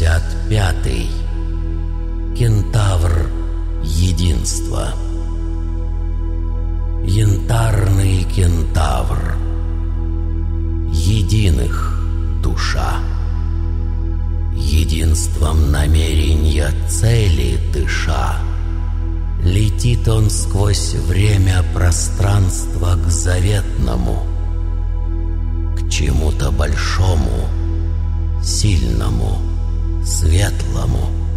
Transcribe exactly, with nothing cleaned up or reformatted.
пятьдесят пятый. Кентавр единства. Янтарный кентавр. Единых душа. Единством намерения цели дыша, летит он сквозь время пространства к заветному, к чему-то большому, сильному, светлому.